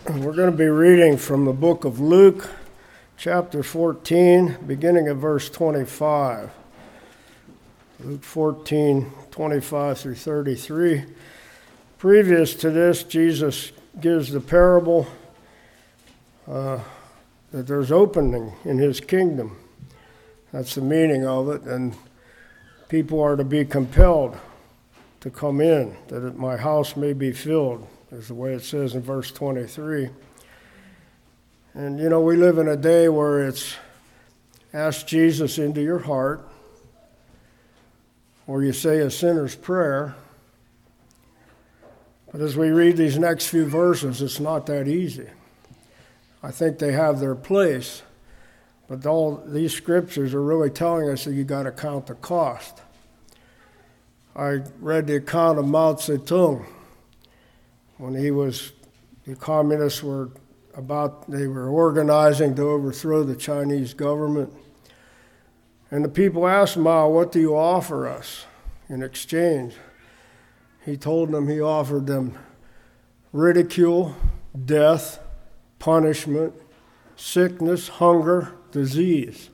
We're going to be reading from the book of Luke, chapter 14, beginning at verse 25. Luke 14, 25 through 33. Previous to this, Jesus gives the parable that there's opening in his kingdom. That's the meaning of it, and people are to be compelled to come in, that my house may be filled, is the way it says in verse 23. And we live in a day where it's ask Jesus into your heart, or you say a sinner's prayer. But as we read these next few verses, it's not that easy. I think they have their place, but all these scriptures are really telling us that you got to count the cost. I read the account of Mao Zedong when the communists were organizing to overthrow the Chinese government. And the people asked Mao, "What do you offer us in exchange?" He told them he offered them ridicule, death, punishment, sickness, hunger, disease.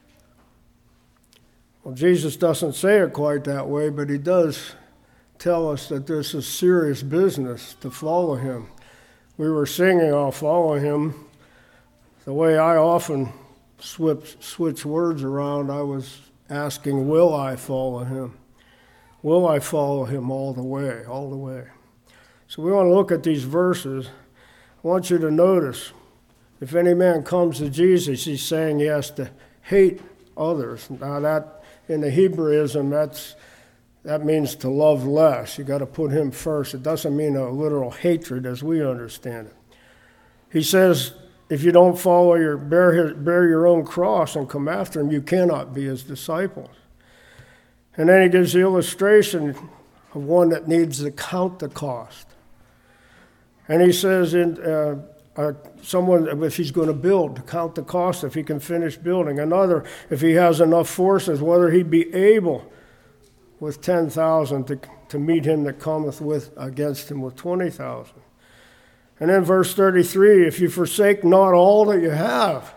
Well, Jesus doesn't say it quite that way, but he does tell us that this is serious business to follow him. We were singing, "I'll follow him." The way I often switch words around, I was asking, will I follow him? Will I follow him all the way, all the way? So we want to look at these verses. I want you to notice, if any man comes to Jesus, he's saying he has to hate others. Now that, in the Hebraism, that means to love less. You got to put him first. It doesn't mean a literal hatred as we understand it. He says, if you don't bear your own cross and come after him, you cannot be his disciples. And then he gives the illustration of one that needs to count the cost. And he says, someone, if he's going to build, to count the cost if he can finish building. Another, if he has enough forces, whether he be able with 10,000 to meet him that cometh against him with 20,000. And then verse 33, if you forsake not all that you have.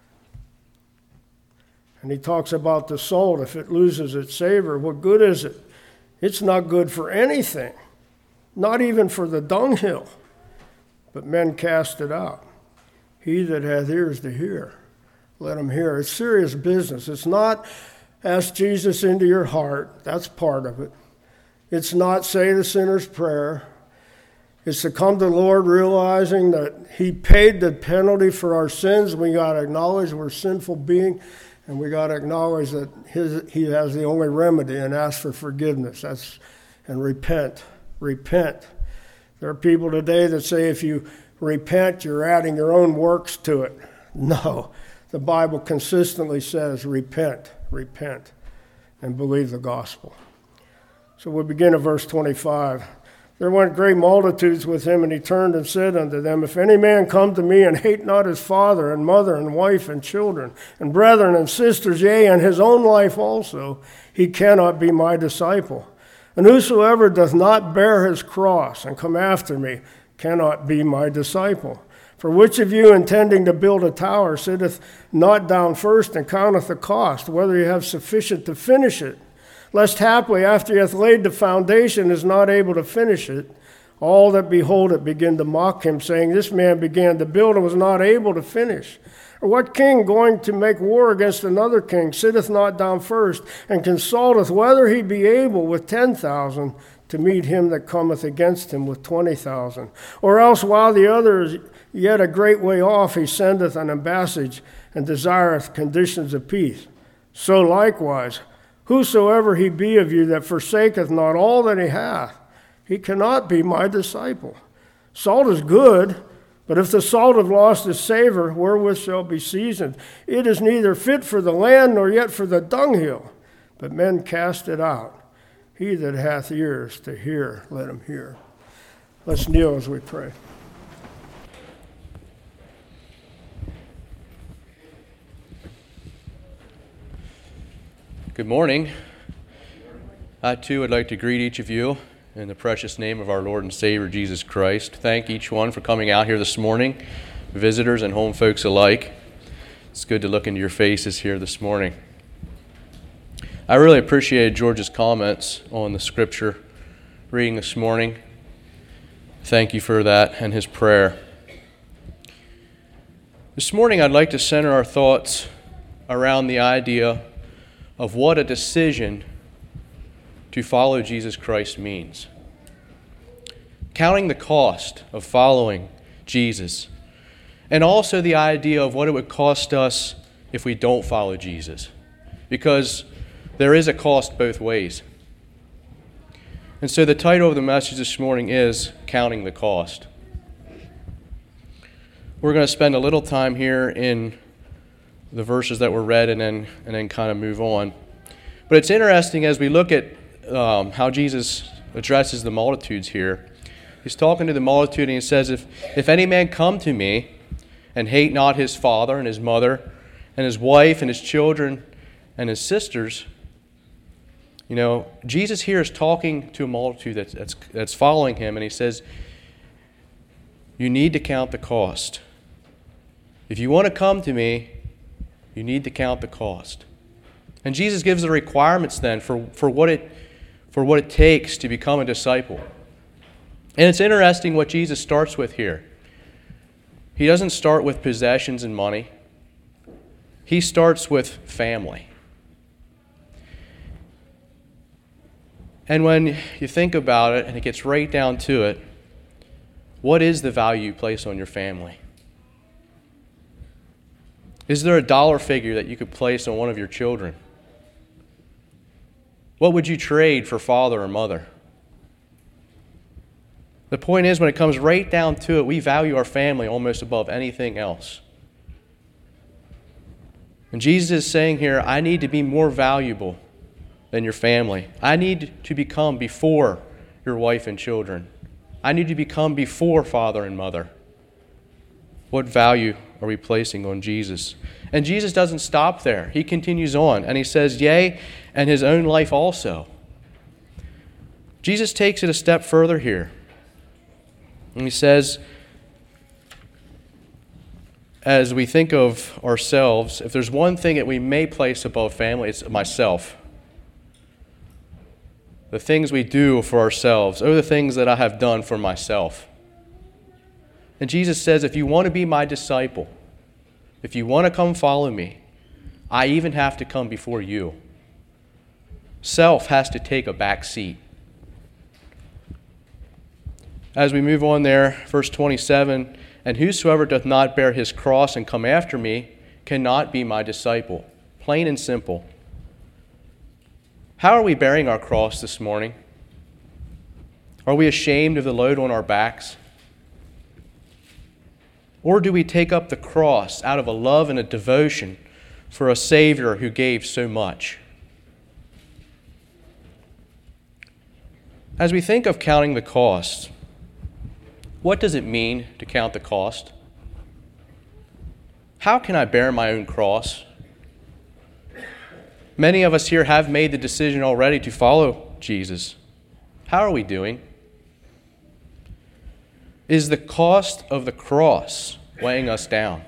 And he talks about the salt, if it loses its savor, what good is it? It's not good for anything, not even for the dunghill. But men cast it out. He that hath ears to hear, let him hear. It's serious business. It's not ask Jesus into your heart. That's part of it. It's not say the sinner's prayer. It's to come to the Lord realizing that he paid the penalty for our sins. We got to acknowledge we're a sinful being, and we got to acknowledge that he has the only remedy, and ask for forgiveness. And repent. Repent. There are people today that say if you repent, you're adding your own works to it. No. The Bible consistently says repent, repent, and believe the gospel. So we begin at verse 25. There went great multitudes with him, and he turned and said unto them, if any man come to me and hate not his father and mother and wife and children and brethren and sisters, yea, and his own life also, he cannot be my disciple. And whosoever doth not bear his cross and come after me cannot be my disciple. For which of you, intending to build a tower, sitteth not down first and counteth the cost, whether he have sufficient to finish it? Lest haply, after he hath laid the foundation, is not able to finish it, all that behold it begin to mock him, saying, this man began to build and was not able to finish. Or what king going to make war against another king sitteth not down first and consulteth whether he be able with 10,000 to meet him that cometh against him with 20,000? Or else while the other is yet a great way off, he sendeth an ambassage and desireth conditions of peace. So likewise, whosoever he be of you that forsaketh not all that he hath, he cannot be my disciple. Salt is good, but if the salt have lost its savor, wherewith shall it be seasoned? It is neither fit for the land nor yet for the dunghill, but men cast it out. He that hath ears to hear, let him hear. Let's kneel as we pray. Good morning. I too would like to greet each of you in the precious name of our Lord and Savior, Jesus Christ. Thank each one for coming out here this morning, visitors and home folks alike. It's good to look into your faces here this morning. I really appreciated George's comments on the scripture reading this morning. Thank you for that and his prayer. This morning I'd like to center our thoughts around the idea of what a decision to follow Jesus Christ means. Counting the cost of following Jesus, and also the idea of what it would cost us if we don't follow Jesus, because there is a cost both ways. And so the title of the message this morning is Counting the Cost. We're going to spend a little time here in the verses that were read and then kind of move on. But it's interesting as we look at how Jesus addresses the multitudes here. He's talking to the multitude and he says, if any man come to me and hate not his father and his mother and his wife and his children and his sisters, you know, Jesus here is talking to a multitude that's following him, and he says, you need to count the cost. If you want to come to me, you need to count the cost. And Jesus gives the requirements then for what it takes to become a disciple. And it's interesting what Jesus starts with here. He doesn't start with possessions and money. He starts with family. And when you think about it, and it gets right down to it, what is the value you place on your family? Is there a dollar figure that you could place on one of your children? What would you trade for father or mother? The point is, when it comes right down to it, we value our family almost above anything else. And Jesus is saying here, I need to be more valuable than your family. I need to become before your wife and children. I need to become before father and mother. What value are we placing on Jesus? And Jesus doesn't stop there. He continues on, and he says, yea, and his own life also. Jesus takes it a step further here. And he says, as we think of ourselves, if there's one thing that we may place above family, it's myself. The things we do for ourselves, or the things that I have done for myself. And Jesus says, if you want to be my disciple, if you want to come follow me, I even have to come before you. Self has to take a back seat. As we move on there, verse 27, and whosoever doth not bear his cross and come after me cannot be my disciple. Plain and simple. How are we bearing our cross this morning? Are we ashamed of the load on our backs? Or do we take up the cross out of a love and a devotion for a Savior who gave so much? As we think of counting the cost, what does it mean to count the cost? How can I bear my own cross? Many of us here have made the decision already to follow Jesus. How are we doing? Is the cost of the cross weighing us down?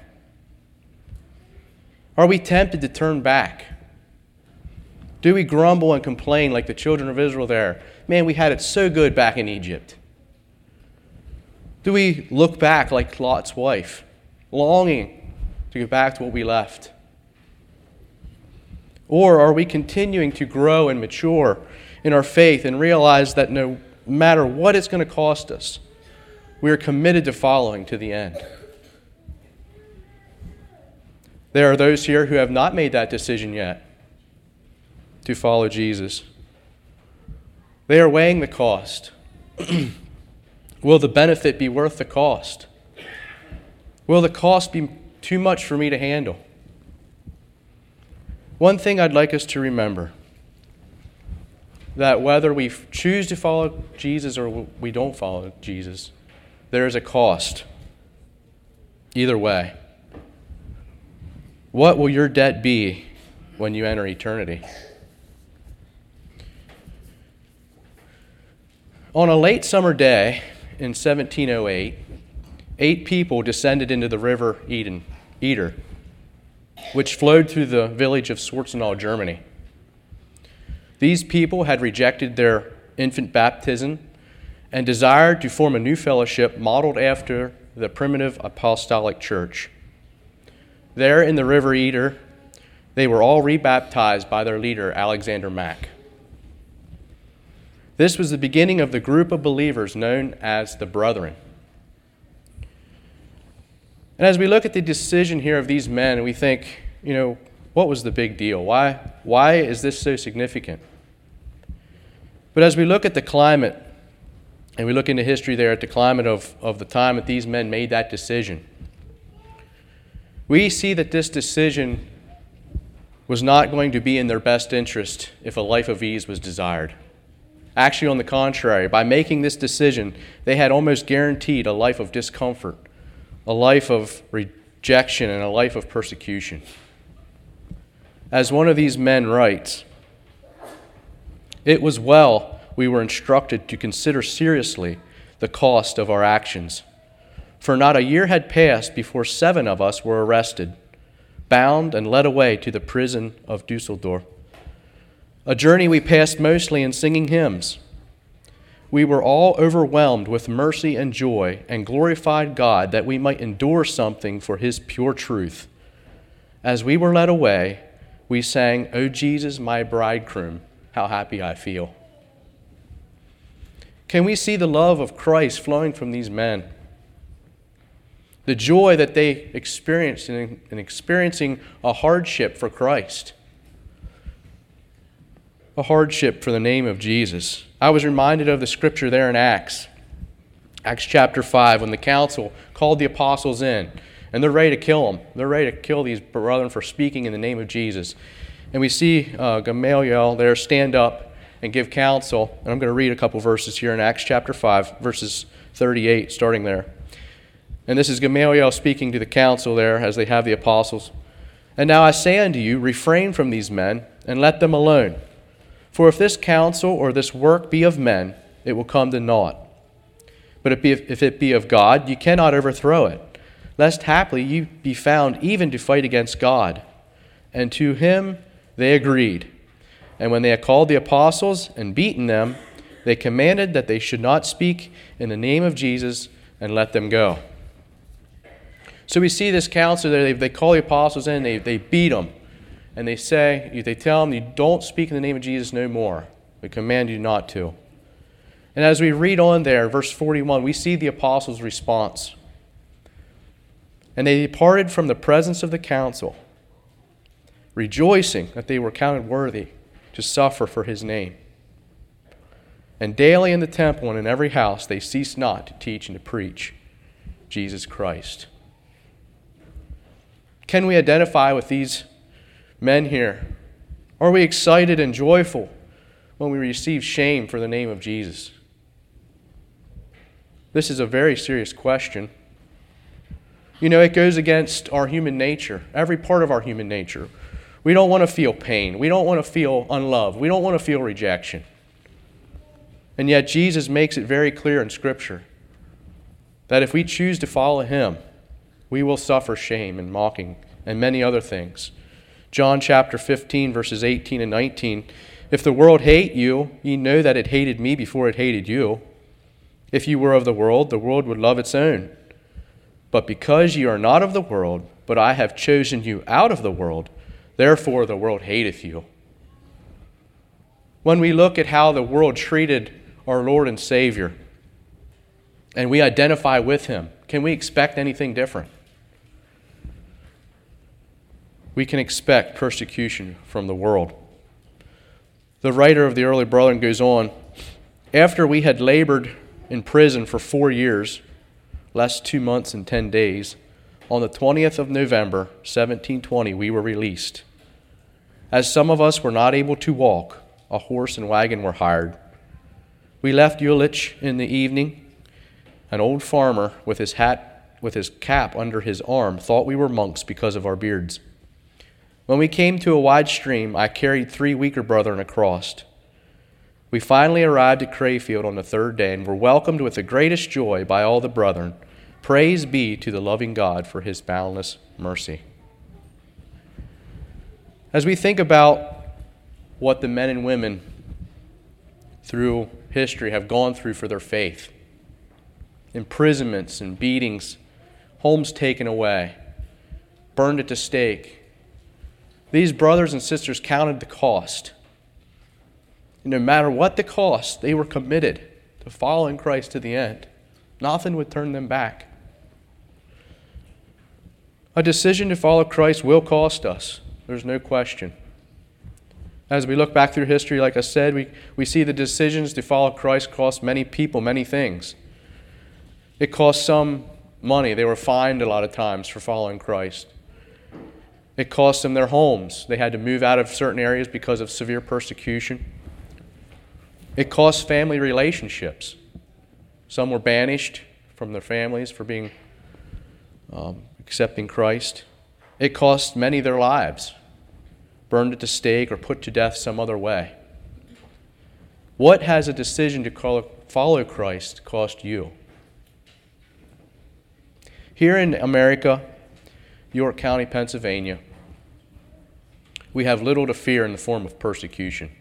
Are we tempted to turn back? Do we grumble and complain like the children of Israel there? Man, we had it so good back in Egypt. Do we look back like Lot's wife, longing to get back to what we left? Or are we continuing to grow and mature in our faith and realize that no matter what it's going to cost us, we are committed to following to the end? There are those here who have not made that decision yet to follow Jesus. They are weighing the cost. Will the benefit be worth the cost? Will the cost be too much for me to handle? One thing I'd like us to remember, that whether we choose to follow Jesus or we don't follow Jesus, there is a cost. Either way. What will your debt be when you enter eternity? On a late summer day in 1708, 8 people descended into the river Eder, which flowed through the village of Schwarzenau, Germany. These people had rejected their infant baptism and desired to form a new fellowship modeled after the primitive apostolic church. There in the river Eder, they were all rebaptized by their leader, Alexander Mack. This was the beginning of the group of believers known as the Brethren. And as we look at the decision here of these men, we think, what was the big deal? Why is this so significant? But as we look at the climate, and we look into history there at the climate of the time that these men made that decision, we see that this decision was not going to be in their best interest if a life of ease was desired. Actually, on the contrary, by making this decision, they had almost guaranteed a life of discomfort, a life of rejection, and a life of persecution. As one of these men writes, "It was well we were instructed to consider seriously the cost of our actions, for not a year had passed before 7 of us were arrested, bound and led away to the prison of Dusseldorf. A journey we passed mostly in singing hymns. We were all overwhelmed with mercy and joy and glorified God that we might endure something for his pure truth. As we were led away, we sang, 'O Jesus, my bridegroom, how happy I feel.'" Can we see the love of Christ flowing from these men? The joy that they experienced in experiencing a hardship for Christ. A hardship for the name of Jesus. I was reminded of the scripture there in Acts chapter 5, when the council called the apostles in, and they're ready to kill them. They're ready to kill these brethren for speaking in the name of Jesus. And we see Gamaliel there stand up and give counsel. And I'm going to read a couple verses here in Acts chapter 5, verses 38, starting there. And this is Gamaliel speaking to the council there as they have the apostles. "And now I say unto you, refrain from these men, and let them alone. For if this counsel or this work be of men, it will come to naught. But if it be of God, you cannot overthrow it, lest haply you be found even to fight against God." And to him they agreed. And when they had called the apostles and beaten them, they commanded that they should not speak in the name of Jesus, and let them go. So we see this council there. They call the apostles in, they beat them. And they tell them, "You don't speak in the name of Jesus no more. We command you not to." And as we read on there, verse 41, we see the apostles' response. "And they departed from the presence of the council, rejoicing that they were counted worthy to suffer for his name. And daily in the temple and in every house they ceased not to teach and to preach Jesus Christ." Can we identify with these men here? Are we excited and joyful when we receive shame for the name of Jesus? This is a very serious question. It goes against our human nature, every part of our human nature. We don't want to feel pain. We don't want to feel unloved. We don't want to feel rejection. And yet Jesus makes it very clear in Scripture that if we choose to follow him, we will suffer shame and mocking and many other things. John chapter 15, verses 18 and 19, "If the world hate you, ye know that it hated me before it hated you. If you were of the world would love its own. But because ye are not of the world, but I have chosen you out of the world, therefore the world hateth you." When we look at how the world treated our Lord and Savior, and we identify with him, can we expect anything different? We can expect persecution from the world. The writer of the early Brethren goes on, "After we had labored in prison for 4 years, less 2 months and 10 days, on the 20th of November, 1720, we were released. As some of us were not able to walk, a horse and wagon were hired. We left Ulich in the evening. An old farmer with his cap under his arm thought we were monks because of our beards. When we came to a wide stream, I carried 3 weaker brethren across. We finally arrived at Crayfield on the third day and were welcomed with the greatest joy by all the brethren. Praise be to the loving God for his boundless mercy. As we think about what the men and women through history have gone through for their faith, imprisonments and beatings, homes taken away, burned at the stake, these brothers and sisters counted the cost. And no matter what the cost, they were committed to following Christ to the end. Nothing would turn them back. A decision to follow Christ will cost us. There's no question. As we look back through history, like I said, we see the decisions to follow Christ cost many people many things. It cost some money. They were fined a lot of times for following Christ. It cost them their homes. They had to move out of certain areas because of severe persecution. It cost family relationships. Some were banished from their families for being accepting Christ. It cost many their lives, burned at the stake or put to death some other way. What has a decision to follow Christ cost you? Here in America, York County, Pennsylvania, we have little to fear in the form of persecution.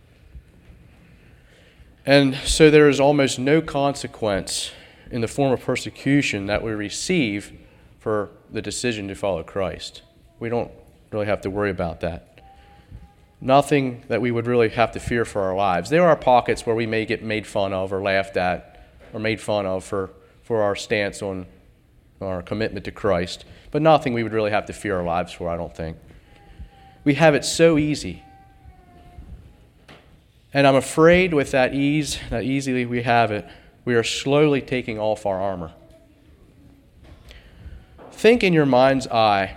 And so there is almost no consequence in the form of persecution that we receive for the decision to follow Christ. We don't really have to worry about that. Nothing that we would really have to fear for our lives. There are pockets where we may get made fun of or laughed at or made fun of for our stance on our commitment to Christ, but nothing we would really have to fear our lives for, I don't think. We have it so easy. And I'm afraid with that ease, that easily we have it, we are slowly taking off our armor. Think in your mind's eye.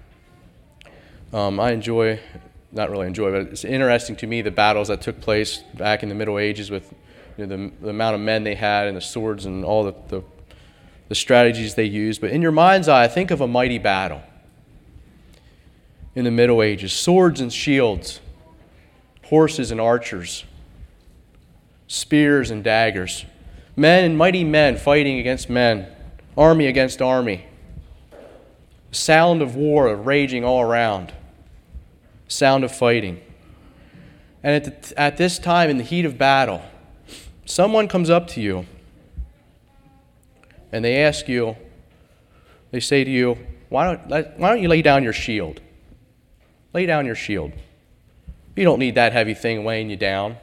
Not really enjoy, but it's interesting to me the battles that took place back in the Middle Ages with the amount of men they had and the swords and all the strategies they used. But in your mind's eye, think of a mighty battle in the Middle Ages. Swords and shields, horses and archers, spears and daggers, men and mighty men fighting against men, army against army. Sound of war raging all around. Sound of fighting. And at this time, in the heat of battle, someone comes up to you and they ask you, they say to you, why don't you lay down your shield? Lay down your shield. You don't need that heavy thing weighing you down.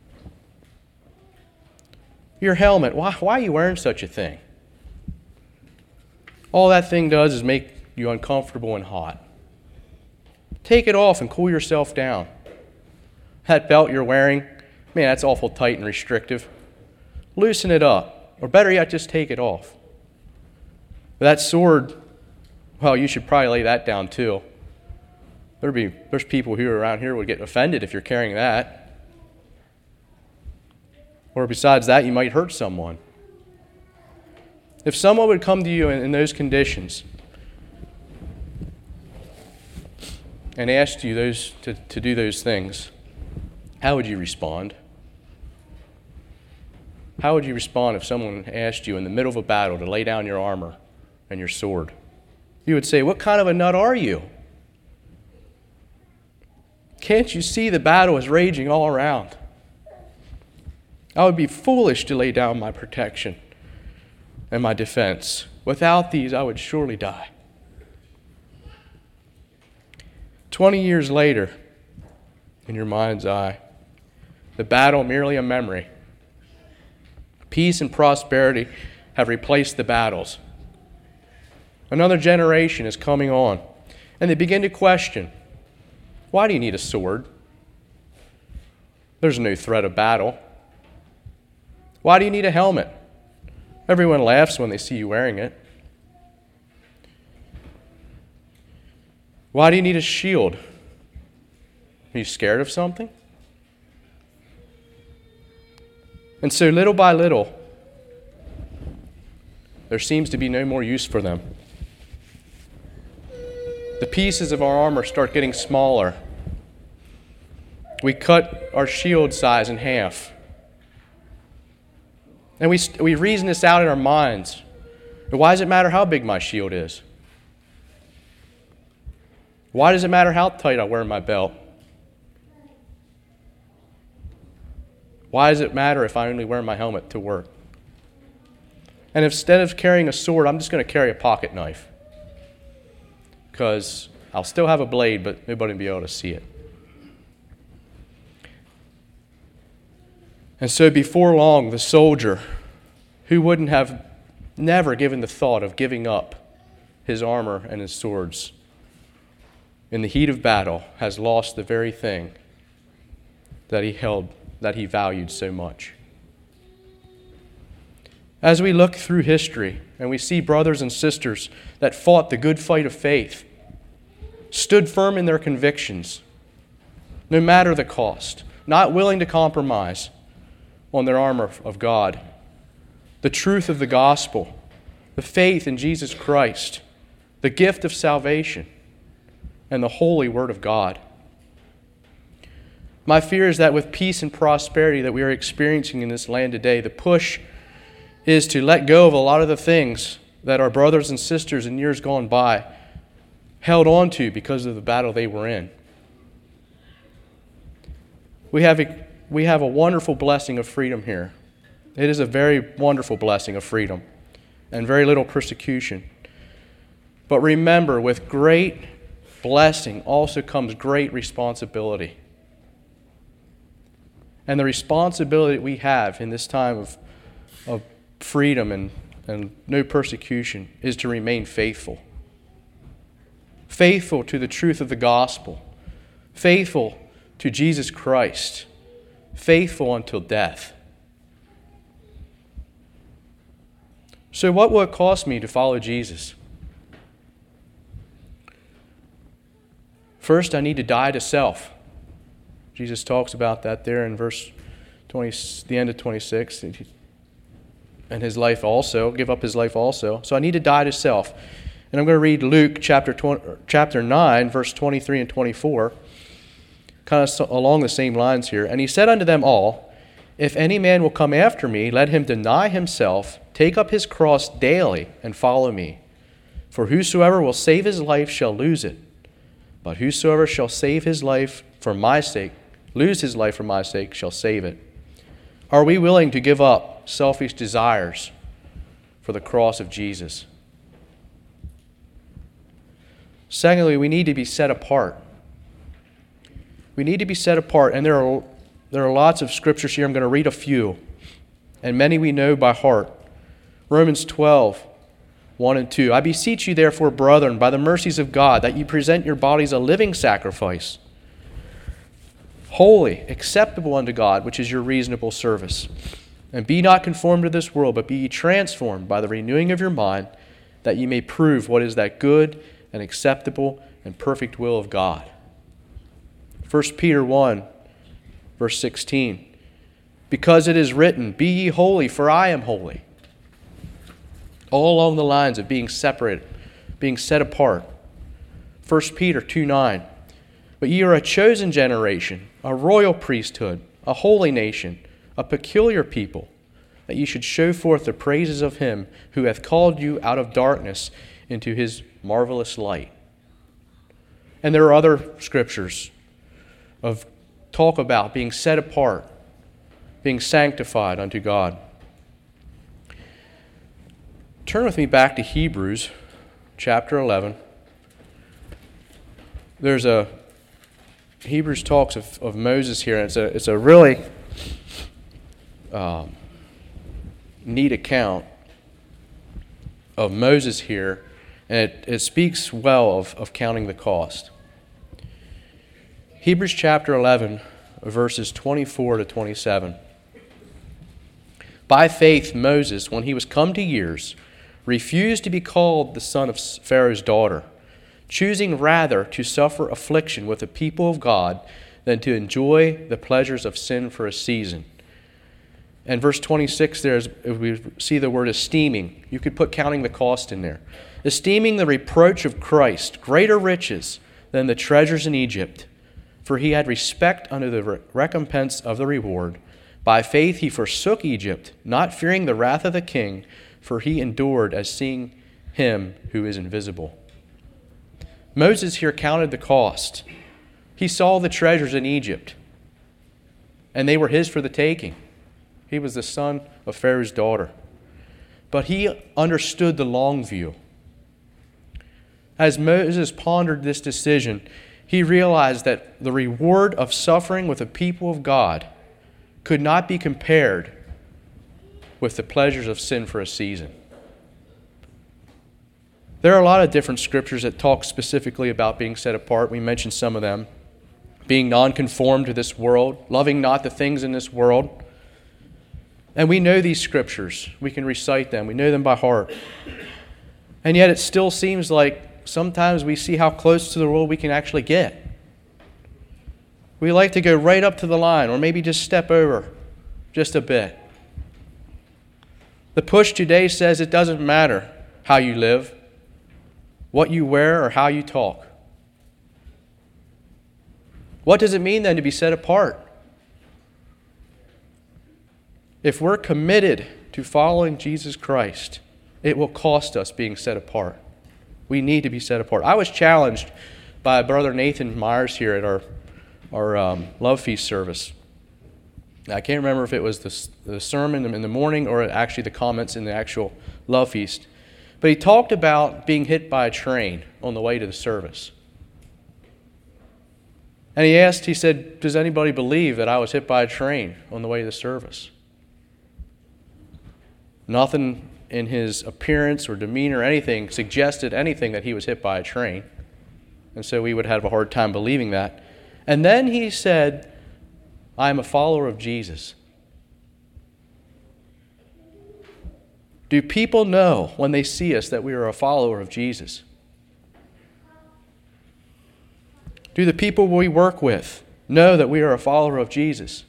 Your helmet, why are you wearing such a thing? All that thing does is make you uncomfortable and hot. Take it off and cool yourself down. That belt you're wearing, man, that's awful tight and restrictive. Loosen it up, or better yet, just take it off. But that sword, well, you should probably lay that down too. There's people who around here would get offended if you're carrying that. Or besides that, you might hurt someone. If someone would come to you in those conditions and asked you to do those things, how would you respond? How would you respond if someone asked you in the middle of a battle to lay down your armor and your sword? You would say, "What kind of a nut are you? Can't you see the battle is raging all around? I would be foolish to lay down my protection and my defense. Without these, I would surely die." 20 years later, in your mind's eye, the battle merely a memory. Peace and prosperity have replaced the battles. Another generation is coming on, and they begin to question, why do you need a sword? There's no threat of battle. Why do you need a helmet? Everyone laughs when they see you wearing it. Why do you need a shield? Are you scared of something? And so little by little, there seems to be no more use for them. The pieces of our armor start getting smaller. We cut our shield size in half. And we reason this out in our minds. Why does it matter how big my shield is? Why does it matter how tight I wear my belt? Why does it matter if I only wear my helmet to work? And instead of carrying a sword, I'm just going to carry a pocket knife. Because I'll still have a blade, but nobody will be able to see it. And so before long, the soldier, who wouldn't have never given the thought of giving up his armor and his swords, in the heat of battle, has lost the very thing that he valued so much. As we look through history and we see brothers and sisters that fought the good fight of faith, stood firm in their convictions, no matter the cost, not willing to compromise on their armor of God, the truth of the gospel, the faith in Jesus Christ, the gift of salvation, and the holy word of God. My fear is that with peace and prosperity that we are experiencing in this land today, the push is to let go of a lot of the things that our brothers and sisters in years gone by held on to because of the battle they were in. We have a wonderful blessing of freedom here. It is a very wonderful blessing of freedom and very little persecution. But remember, with great blessing also comes great responsibility. And the responsibility that we have in this time of freedom and no persecution is to remain faithful. Faithful to the truth of the gospel. Faithful to Jesus Christ. Faithful until death. So what will it cost me to follow Jesus? First, I need to die to self. Jesus talks about that there in verse 20, the end of 26. And his life also, give up his life also. So I need to die to self. And I'm going to read Luke chapter 9, verse 23 and 24, kind of along the same lines here. And he said unto them all, if any man will come after me, let him deny himself, take up his cross daily, and follow me. For whosoever will save his life shall lose it. But whosoever shall save his life for my sake, lose his life for my sake, shall save it. Are we willing to give up selfish desires for the cross of Jesus? Secondly, we need to be set apart. We need to be set apart, and there are lots of scriptures here. I'm going to read a few, and many we know by heart. Romans 12, 1 and 2. I beseech you, therefore, brethren, by the mercies of God, that you present your bodies a living sacrifice, holy, acceptable unto God, which is your reasonable service. And be not conformed to this world, but be ye transformed by the renewing of your mind, that ye may prove what is that good and acceptable and perfect will of God. 1 Peter 1, verse 16. Because it is written, be ye holy, for I am holy. All along the lines of being separated, being set apart. 1 Peter 2:9. But ye are a chosen generation, a royal priesthood, a holy nation, a peculiar people, that ye should show forth the praises of him who hath called you out of darkness into his marvelous light. And there are other scriptures of talk about being set apart, being sanctified unto God. Turn with me back to Hebrews chapter 11. Hebrews talks of Moses here, and it's a really neat account of Moses here, and it speaks well of counting the cost. Hebrews chapter 11, verses 24 to 27. By faith Moses, when he was come to years, refused to be called the son of Pharaoh's daughter, choosing rather to suffer affliction with the people of God than to enjoy the pleasures of sin for a season. And verse 26 there, we see the word esteeming. You could put counting the cost in there. Esteeming the reproach of Christ greater riches than the treasures in Egypt, for he had respect unto the recompense of the reward. By faith he forsook Egypt, not fearing the wrath of the king, for he endured as seeing him who is invisible. Moses here counted the cost. He saw the treasures in Egypt, and they were his for the taking. He was the son of Pharaoh's daughter. But he understood the long view. As Moses pondered this decision, he realized that the reward of suffering with the people of God could not be compared with the pleasures of sin for a season. There are a lot of different scriptures that talk specifically about being set apart. We mentioned some of them. Being non-conformed to this world, loving not the things in this world. And we know these scriptures. We can recite them. We know them by heart. And yet it still seems like sometimes we see how close to the world we can actually get. We like to go right up to the line or maybe just step over just a bit. The push today says it doesn't matter how you live, what you wear, or how you talk. What does it mean then to be set apart? If we're committed to following Jesus Christ, it will cost us being set apart. We need to be set apart. I was challenged by Brother Nathan Myers here at our Love Feast service. I can't remember if it was the sermon in the morning or actually the comments in the actual Love Feast. But he talked about being hit by a train on the way to the service. And he said, does anybody believe that I was hit by a train on the way to the service? Nothing in his appearance or demeanor or anything suggested anything that he was hit by a train. And so we would have a hard time believing that. And then he said, I am a follower of Jesus. Do people know when they see us that we are a follower of Jesus? Do the people we work with know that we are a follower of Jesus?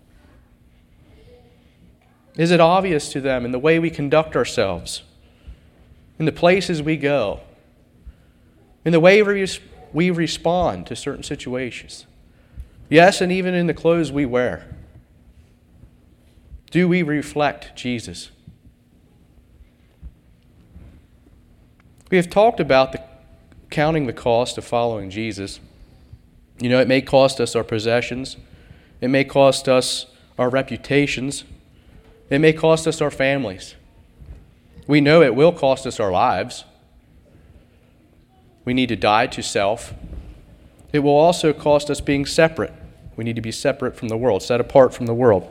Is it obvious to them in the way we conduct ourselves, in the places we go, in the way we respond to certain situations? Yes, and even in the clothes we wear. Do we reflect Jesus? We have talked about counting the cost of following Jesus. You know, it may cost us our possessions. It may cost us our reputations. It may cost us our families. We know it will cost us our lives. We need to die to self. It will also cost us being separate. We need to be separate from the world, set apart from the world.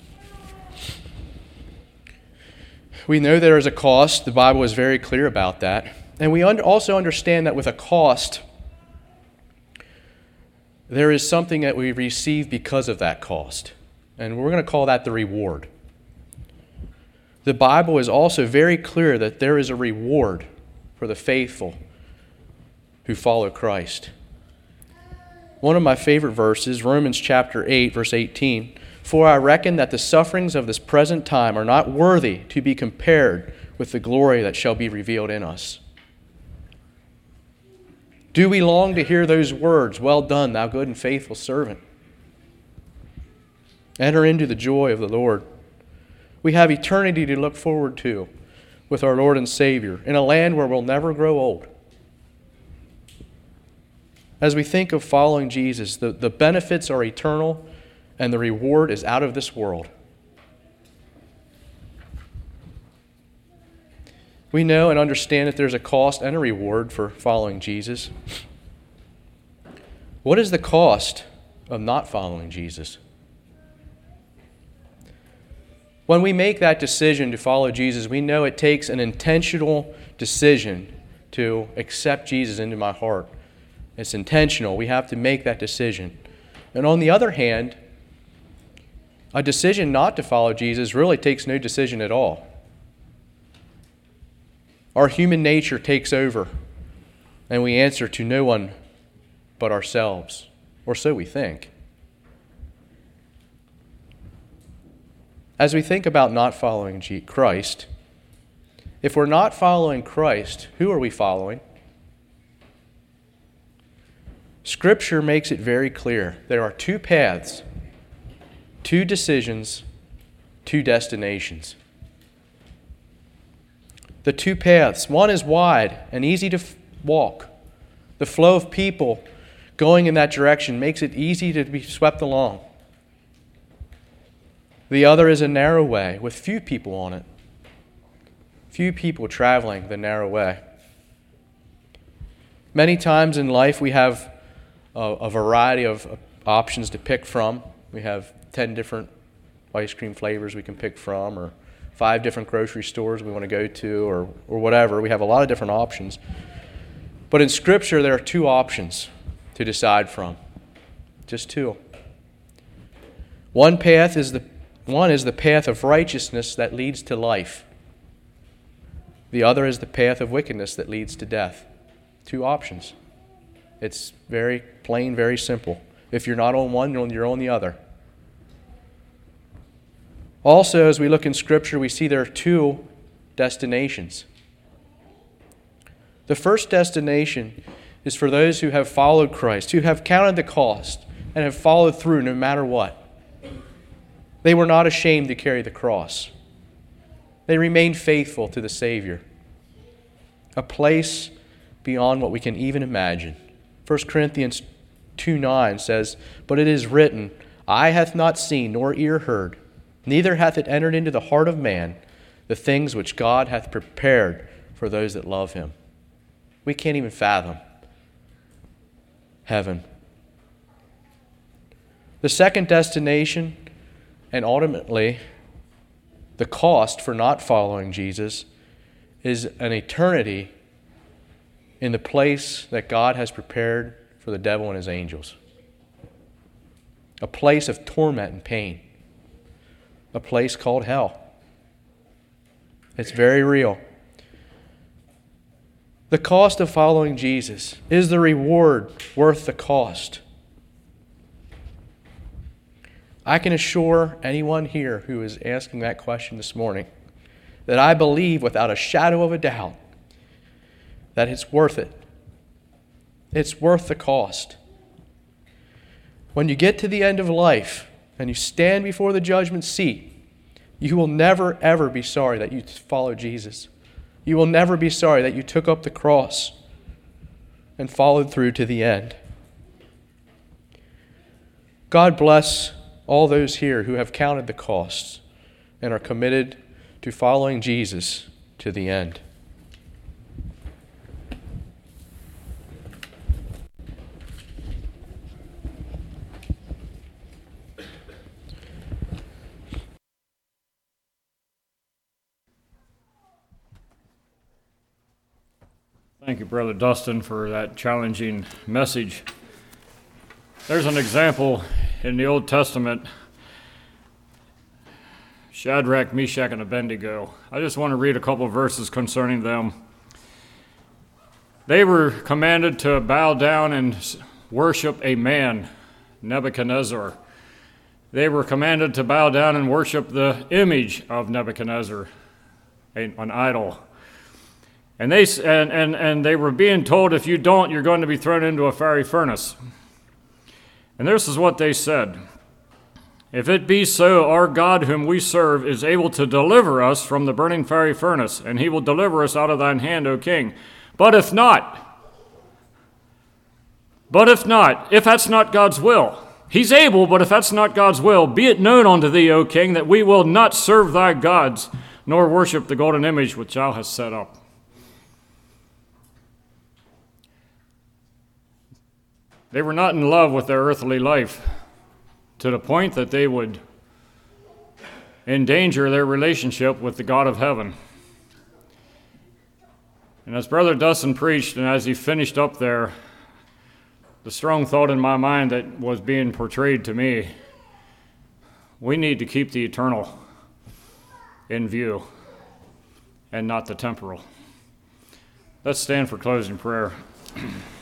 We know there is a cost. The Bible is very clear about that. And we also understand that with a cost, there is something that we receive because of that cost. And we're going to call that the reward. The Bible is also very clear that there is a reward for the faithful who follow Christ. One of my favorite verses, Romans chapter 8, verse 18, "For I reckon that the sufferings of this present time are not worthy to be compared with the glory that shall be revealed in us." Do we long to hear those words, "Well done, thou good and faithful servant"? Enter into the joy of the Lord. We have eternity to look forward to with our Lord and Savior in a land where we'll never grow old. As we think of following Jesus, the benefits are eternal and the reward is out of this world. We know and understand that there's a cost and a reward for following Jesus. What is the cost of not following Jesus? When we make that decision to follow Jesus, we know it takes an intentional decision to accept Jesus into my heart. It's intentional. We have to make that decision. And on the other hand, a decision not to follow Jesus really takes no decision at all. Our human nature takes over, and we answer to no one but ourselves, or so we think. As we think about not following Christ, if we're not following Christ, who are we following? Scripture makes it very clear. There are two paths, two decisions, two destinations. The two paths. One is wide and easy to walk. The flow of people going in that direction makes it easy to be swept along. The other is a narrow way with few people on it. Few people traveling the narrow way. Many times in life we have a variety of options to pick from. We have 10 different ice cream flavors we can pick from, or 5 different grocery stores we want to go to, or whatever. We have a lot of different options. But in Scripture, there are 2 options to decide from. Just 2. One is the path of righteousness that leads to life. The other is the path of wickedness that leads to death. 2 options. It's very plain, very simple. If you're not on one, you're on the other. Also, as we look in Scripture, we see there are 2 destinations. The first destination is for those who have followed Christ, who have counted the cost and have followed through no matter what. They were not ashamed to carry the cross. They remained faithful to the Savior. A place beyond what we can even imagine. 1 Corinthians 2:9 says, "But it is written, Eye hath not seen, nor ear heard, neither hath it entered into the heart of man, the things which God hath prepared for those that love him." We can't even fathom heaven. The second destination, and ultimately the cost for not following Jesus, is an eternity in the place that God has prepared for the devil and his angels. A place of torment and pain. A place called hell. It's very real. The cost of following Jesus. Is the reward worth the cost? I can assure anyone here who is asking that question this morning that I believe without a shadow of a doubt that it's worth it. It's worth the cost. When you get to the end of life and you stand before the judgment seat, you will never, ever be sorry that you followed Jesus. You will never be sorry that you took up the cross and followed through to the end. God bless all those here who have counted the costs and are committed to following Jesus to the end. Thank you, Brother Dustin, for that challenging message. There's an example in the Old Testament, Shadrach, Meshach, and Abednego. I just want to read a couple of verses concerning them. They were commanded to bow down and worship a man, Nebuchadnezzar. They were commanded to bow down and worship the image of Nebuchadnezzar, an idol. And they were being told, if you don't, you're going to be thrown into a fiery furnace. And this is what they said. If it be so, our God whom we serve is able to deliver us from the burning fiery furnace, and he will deliver us out of thine hand, O king. But if not, if that's not God's will, he's able, but if that's not God's will, be it known unto thee, O king, that we will not serve thy gods, nor worship the golden image which thou hast set up. They were not in love with their earthly life to the point that they would endanger their relationship with the God of heaven. And as Brother Dustin preached, and as he finished up there, the strong thought in my mind that was being portrayed to me, we need to keep the eternal in view and not the temporal. Let's stand for closing prayer.